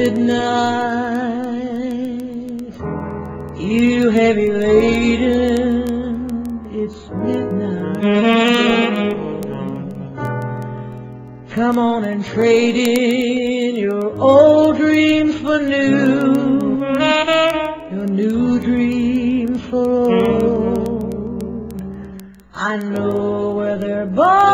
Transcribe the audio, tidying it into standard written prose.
midnight, you heavy laden, it's midnight. Come on and trade in your old dreams for new, your new dreams for old. I know where they're born.